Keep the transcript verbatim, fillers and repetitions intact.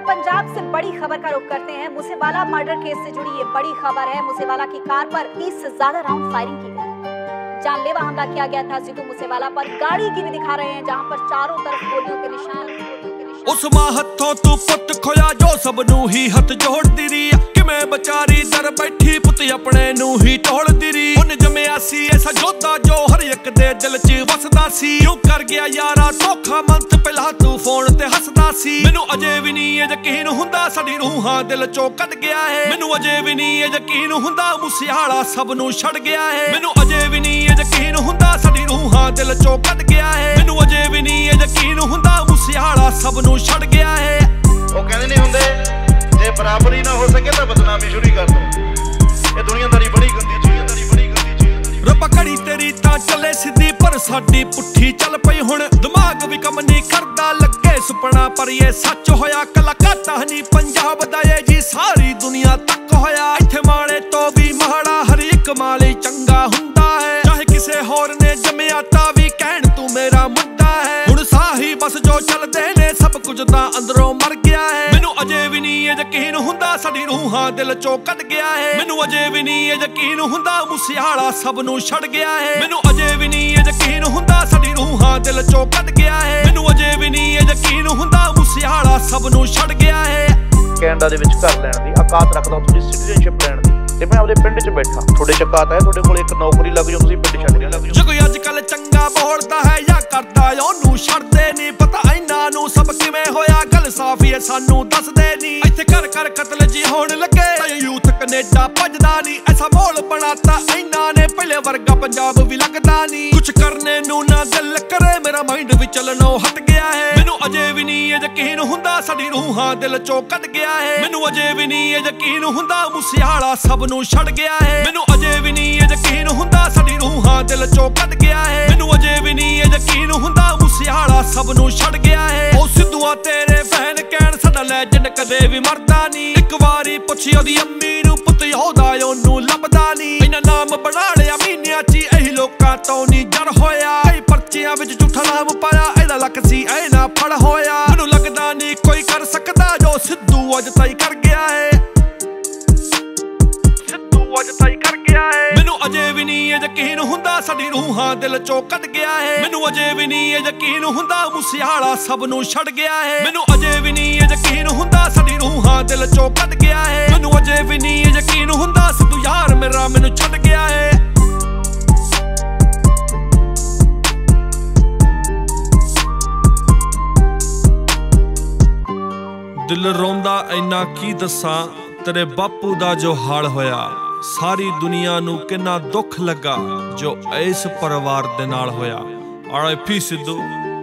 पंजाब से बड़ी खबर का रुख करते हैं। मूसेवाला मर्डर केस से जुड़ी ये बड़ी खबर है। मूसेवाला की कार पर तीस से ज्यादा राउंड फायरिंग की गई। जानलेवा हमला किया गया था सिद्धू मूसेवाला पर। गाड़ी की भी दिखा रहे हैं जहां पर चारों तरफ गोलियों के निशान। उस मां हथों तू पुत खोया जो सब नू ही हथ जोड़दी री। किवें बेचारी दर बैठी पुत अपने नू ही टोलदी री। उन जमिया सी ऐसा जोधा जो हर एक दे दिल च वसदा सी। क्यों कर गया यारा धोखा मंत पहला तू फोन ते हसदा सी। मैनू अजे भी नहीं ये यकीन हुंदा साडी रूहां दिल चों कट गया है। मैनू अजे भी नहीं ये यकीन हुंदा मूसेवाला सब नू छड़ गया है। मैनू अजे भी नहीं ये यकीन हुंदा साडी रूहां दिल चों कट गया है। मैनू अजे भी नहीं ये यकीन हुंदा मूसेवाला सब नू छड़ गया है। ਉਹ ਕਹਿੰਦੇ ਨਹੀਂ ਹੁੰਦੇ ਜੇ ਬਰਾਬਰੀ ਨਾ ਹੋ ਸਕੇ ਤਾਂ ਬਦਨਾਮੀ ਸ਼ੁਰੂ ਕਰ ਦੋ। ਇਹ ਦੁਨੀਆਦਾਰੀ ਬੜੀ ਗੰਦੀ ਦੁਨੀਆਦਾਰੀ ਬੜੀ ਗੰਦੀ ਚੀਜ਼। ਰੱਬਾ ਘੜੀ ਤੇਰੀ ਤਾਂ ਚੱਲੇ ਸਿੱਧੀ ਪਰ ਸਾਡੀ ਪੁੱਠੀ ਚੱਲ ਪਈ ਹੁਣ। ਦਿਮਾਗ ਵੀ ਕੰਮ ਨਹੀਂ ਕਰਦਾ ਲੱਗੇ ਸੁਪਨਾ ਪਰ ਇਹ ਸੱਚ ਹੋਇਆ। ਕਲਾ ਘਾਟਾ ਨਹੀਂ ਪੰਜਾਬ ਦਾ ਇਹ ਜੀ ਸਾਰੀ ਦੁਨੀਆ ਤੱਕ ਹੋਇਆ। ਇੱਥੇ ਮਾੜੇ ਤੋਂ ਵੀ ਮਾੜਾ ਹਰ ਇੱਕ ਮਾਲੀ ਚੰਗਾ ਹੁੰਦਾ ਹੈ। ਚਾਹੇ ਕਿਸੇ ਹੋਰ ਨੇ ਜੰਮਿਆ ਤਾਂ ਵੀ ਕਹਿਣ ਤੂੰ ਮੇਰਾ ਮੁੰਡਾ ਹੈ। ਹੁਣ ਸਾਹੀ ਬਸ ਜੋ ਚੱਲਦੇ ਨੇ ਸਭ ਕੁਝ ਤਾਂ ਅੰਦਰੋਂ ਮਰ ਗਿਆ ਹੈ। ਮੈਨੂੰ ਅਜੇ ਵੀ ਨਹੀਂ ਇਹ ਯਕੀਨ ਹੁੰਦਾ ਸਾਡੀ ਰੂਹਾਂ ਦਿਲ ਚੋਂ ਕੱਢ ਗਿਆ ਹੈ। ਮੈਨੂੰ ਅਜੇ ਵੀ ਨਹੀਂ ਇਹ ਯਕੀਨ ਹੁੰਦਾ मूसेवाला ਸਭ ਨੂੰ ਛੱਡ ਗਿਆ ਹੈ। ਮੈਨੂੰ ਅਜੇ ਵੀ ਨਹੀਂ ਇਹ ਯਕੀਨ ਹੁੰਦਾ ਸਾਡੀ ਰੂਹਾਂ ਦਿਲ ਚੋਂ ਕੱਢ ਗਿਆ ਹੈ। ਮੈਨੂੰ ਅਜੇ ਵੀ ਨਹੀਂ ਇਹ ਯਕੀਨ ਹੁੰਦਾ मूसेवाला ਸਭ ਨੂੰ ਛੱਡ ਗਿਆ ਹੈ। ਕੈਨੇਡਾ ਦੇ ਵਿੱਚ ਘਰ ਲੈਣ ਦੀ ਔਕਾਤ ਰੱਖਦਾ ਤੁਹਾਡੀ ਸਿਟੀਜ਼ਨਸ਼ਿਪ ਲੈਣ ਦੀ ਤੇ ਮੈਂ ਆਪਣੇ ਪਿੰਡ 'ਚ ਬੈਠਾ। ਤੁਹਾਡੇ 'ਚ ਔਕਾਤ ਹੈ ਤੁਹਾਡੇ ਕੋਲ ਇੱਕ ਨੌਕਰੀ ਲੱਗ ਜਾਓ ਤੁਸੀਂ ਪਿੰਡ ਛੱਡ ਕੇ ਲੱਗ ਜਾਓ। ਜੇ ਕੋਈ ਅੱਜ ਕੱਲ ਚੰਗਾ ਬੋਲਦਾ ਹੈ ਜਾਂ ਕਰਦਾ ਉਹਨੂੰ ਛੱਡਦੇ ਨਹੀਂ ਪਤਾ ਇਹਨਾਂ ਨੂੰ ਸਭ ਕਿਵੇਂ ਹੋਇਆ। ਗੱਲ ਸਾਫ ਹੀ ਸਾਨੂੰ ਦੱਸਦੇ ਨਹੀਂ। ਇੱਥੇ ਘਰ ਘਰ ਕਤਲ ਜੀ ਹੋਣ ਲੱਗੇ ਯੂਥ ਕੈਨੇਡਾ ਭੱਜਦਾ ਨਹੀਂ। ਐਸਾ ਮਾਹੌਲ ਬਣਾਤਾ ਇਹਨਾਂ ਨੇ ਪਹਿਲੇ ਵਰਗਾ ਪੰਜਾਬ ਵੀ ਲੱਗਦਾ ਨਹੀਂ। ਕੁਛ ਕਰਨੇ ਨੂੰ ਨਾ ਦਿਲ ਕਰੇ ਮੇਰਾ ਮਾਈਂਡ ਵੀ ਚੱਲਣੋਂ ਹਟ ਗਿਆ ਹੈ। ਮੈਨੂੰ ਅਜੇ ਵੀ ਨਹੀਂ ਇਹ ਯਕੀਨ ਹੁੰਦਾ ਸਾਡੀ ਰੂਹਾਂ ਦਿਲ ਚੋਂ ਕੱਢ ਗਿਆ ਹੈ। ਮੈਨੂੰ ਅਜੇ ਵੀ ਨਹੀਂ ਇਹ ਯਕੀਨ ਹੁੰਦਾ मूसेवाला ਸਭ ਨੂੰ ਛੱਡ ਗਿਆ ਹੈ। ਮੈਨੂੰ ਅਜੇ ਵੀ ਨਹੀਂ ਇਹ ਯਕੀਨ ਹੁੰਦਾ ਸਾਡੀ ਰੂਹਾਂ ਦਿਲ ਚੋਂ ਕੱਢ ਗਿਆ ਹੈ। ਮੈਨੂੰ ਅਜੇ ਵੀ ਨਹੀਂ ਇਹ ਯਕੀਨ ਹੁੰਦਾ मूसेवाला ਸਭ ਨੂੰ ਛੱਡ ਗਿਆ ਹੈ। ਉਹ ਸਿੱਧੂਆ ਤੇਰੇ ਫੈਨ ਕਹਿਣ ਸਾਡਾ ਲੈਜੈਂਡ ਕਦੇ ਵੀ ਮਰਦਾ ਨਹੀਂ। ਇੱਕ ਵਾਰੀ ਪੁੱਛੀ ਉਹਦੀ ਅੰਮੀ ਨੂੰ ਪੁੱਤ ਉਹਦਾ ਉਹਨੂੰ ਲੱਭਦਾ ਨਹੀਂ। ਇਹਨਾਂ ਨਾਮ ਬਣਾ ਲਿਆ ਮਹੀਨਿਆਂ 'ਚ ਇਹੀ ਲੋਕਾਂ ਤੋਂ ਨਹੀਂ ਜੜ ਹੋਇਆ। ਕਈ ਪਰਚੀਆਂ ਵਿੱਚ ਝੂਠਾ ਨਾਮ ਪਾਇਆ ਇਹਦਾ ਲੱਕ ਸੀ ਐ ਨਾ ਫੜ ਹੋਇਆ। ਮੈਨੂੰ ਲੱਗਦਾ ਨਹੀਂ ਕੋਈ ਕਰ ਸਕਦਾ ਜੋ ਸਿੱਧੂ ਅੱਜ ਤਾਈ ਕਰ ਗਿਆ ਹੈ। ਅੱਜ ਤਾਈ ਕਰ ਗਿਆ ਹੈ। ਮੈਨੂੰ ਅਜੇ ਵੀ ਨਹੀਂ ਇਹ ਯਕੀਨ ਹੁੰਦਾ ਸਾਡੀ ਰੂਹਾਂ ਦਿਲ ਚੋਂ ਕੱਢ ਗਿਆ ਹੈ। ਮੈਨੂੰ ਅਜੇ ਵੀ ਨਹੀਂ ਇਹ ਯਕੀਨ ਹੁੰਦਾ मूसेवाला ਸਭ ਨੂੰ ਛੱਡ ਗਿਆ ਹੈ। ਮੈਨੂੰ ਅਜੇ ਵੀ ਨਹੀਂ ਇਹ ਯਕੀਨ ਹੁੰਦਾ ਸਾਡੀ ਰੂਹਾਂ ਦਿਲ ਚੋਂ ਕੱਢ ਗਿਆ ਹੈ। ਮੈਨੂੰ ਅਜੇ ਵੀ ਨਹੀਂ ਇਹ ਯਕੀਨ ਹੁੰਦਾ ਸਿੱਧੂ ਯਾਰ ਮੇਰਾ ਮੈਨੂੰ ਛੱਡ ਗਿਆ ਹੈ। ਦਿਲ ਰੋਂਦਾ ਇੰਨਾ ਕੀ ਦੱਸਾਂ ਤੇਰੇ ਬਾਪੂ ਦਾ ਜੋ ਹਾਲ ਹੋਇਆ। ਸਾਰੀ ਦੁਨੀਆ ਨੂੰ ਕਿੰਨਾ ਦੁੱਖ ਲੱਗਾ ਜੋ ਇਸ ਪਰਿਵਾਰ ਦੇ ਨਾਲ ਹੋਇਆ। R I P Sidhu.